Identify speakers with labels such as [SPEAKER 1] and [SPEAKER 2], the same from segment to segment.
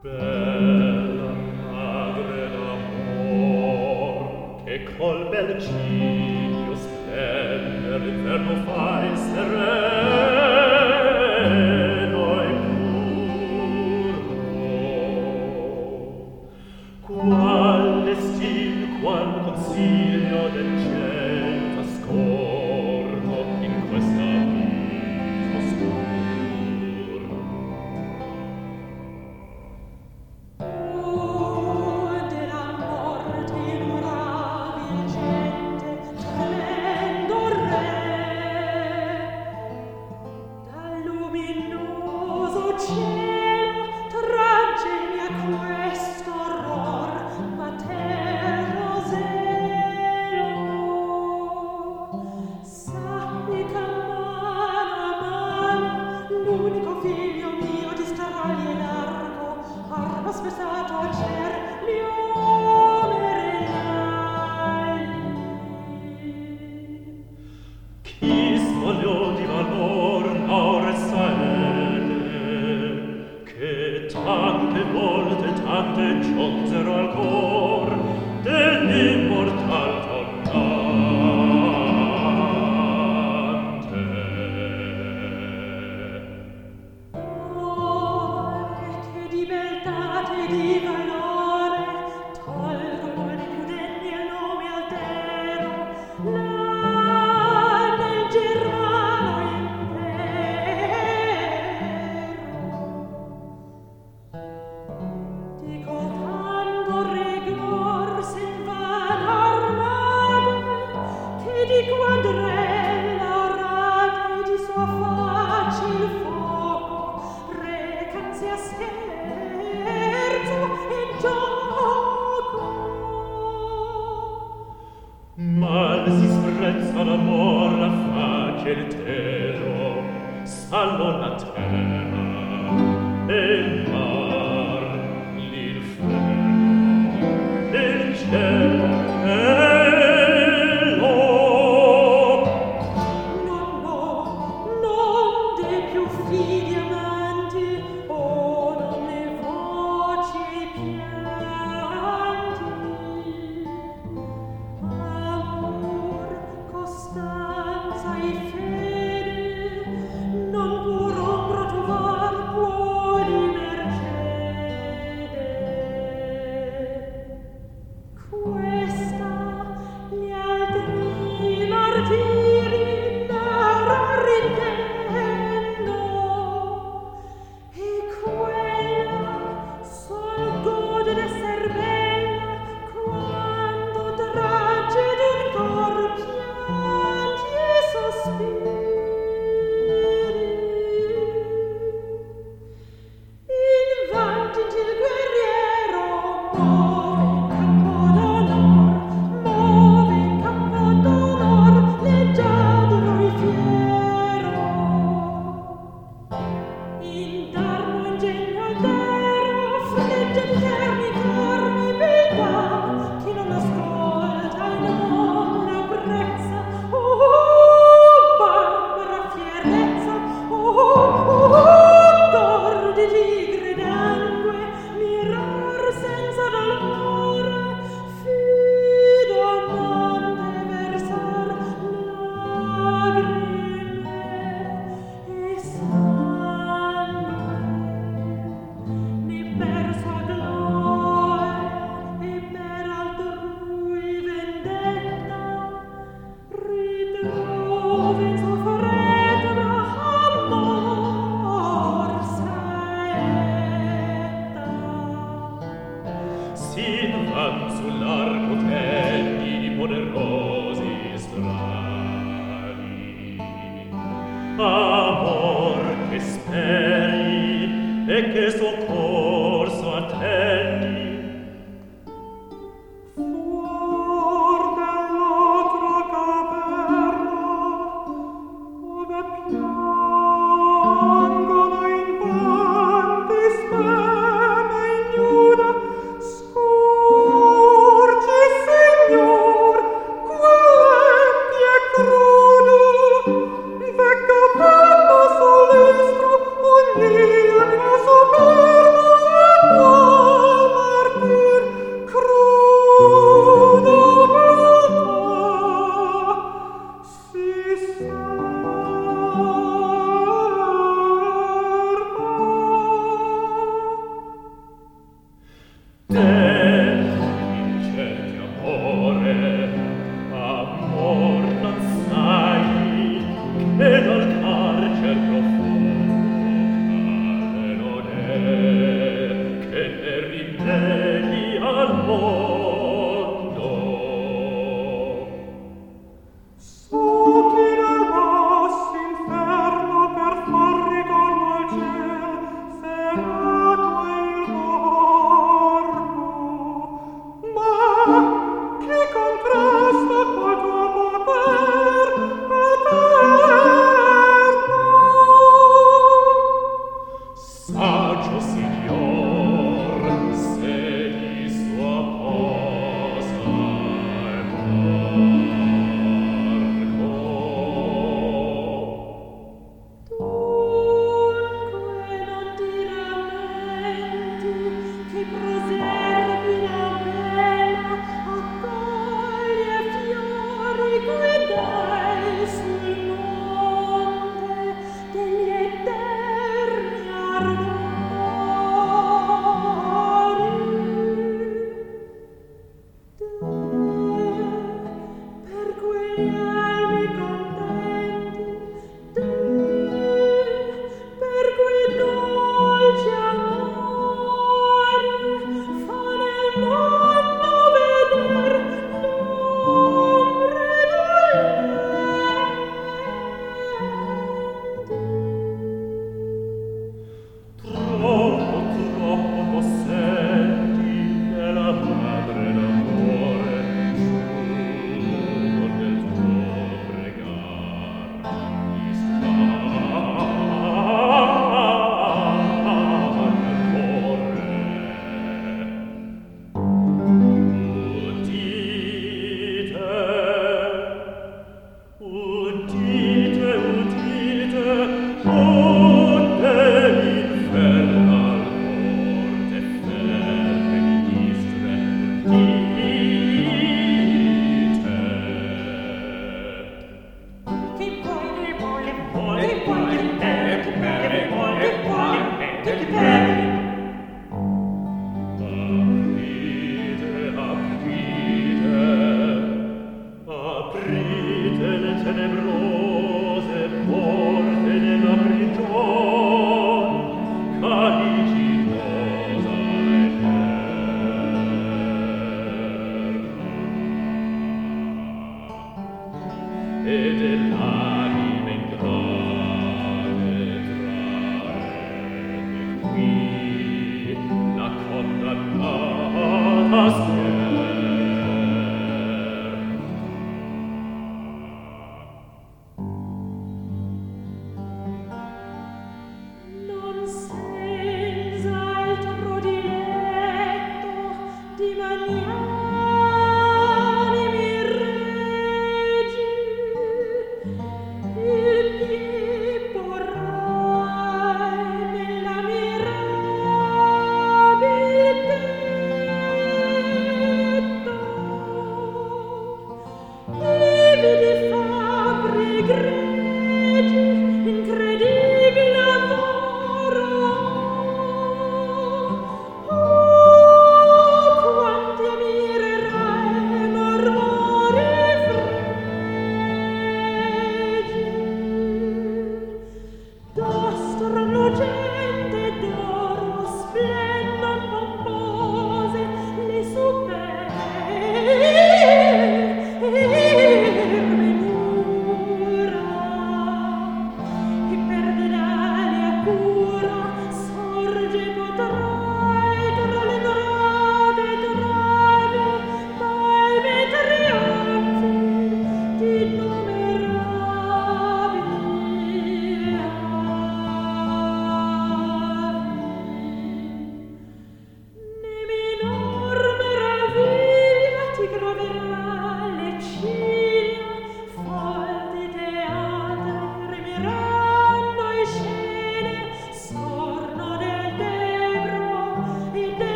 [SPEAKER 1] Bella madre d'amor, che col bel ciglio splende l'inverno fa il sereno e puro. Qual destin, qual consiglio del ciel t'ascorno in questa vita oscura.
[SPEAKER 2] Spessato al ciel, l'io
[SPEAKER 1] Chi svogliò di valor l'aurezza che tante volte tante giunsero al cor dell'immortal
[SPEAKER 2] di valore, tolgo di più degni il nome altero, là nel Germano impero. Dico tanto rigor s'in van armate, che di quadrella orati di sua facil fuoco recanzi a scherzo e gioco.
[SPEAKER 1] Mal si sprezza l'amor, la face il telo, salvo la terra e il mar, l'inferno, il cielo.
[SPEAKER 2] Non de più fidi amanti, non le voci pianti. Amor, costanza e fede, non pur ombro trovar può di mercede. Questa gli altri martiri narrar intendo, e quella sol gode d'esser bella quando tragge d'un cor pianti e sospiri. Invanti il guerriero muove in campo d'onor, leggiadro e fiero. In d'armo ingegno altero, flegge di terni carni beltà, chi non ascolta e non apprezza, barbara fierezza, odor di tigre d'angue, mirar senza dolore, fido amante versar lagrime e sangue, né per sua gloria e per altrui vendetta, ritrova in sua foresta amor saetta.
[SPEAKER 1] Sin van sull'arco tendi poderosi strali, amor che speri e che soccorso attendi.
[SPEAKER 2] Fuor dell'altra caverna, ove piangono infanti speme ignura, scorgi, Signor, quell'empie e crudo, vecca penna solestro, ogni anima sopra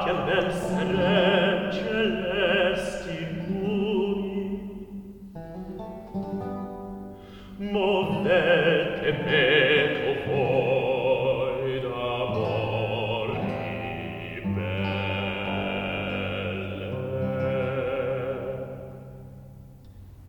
[SPEAKER 1] che nel celesti curi movete meco voi d'amor libero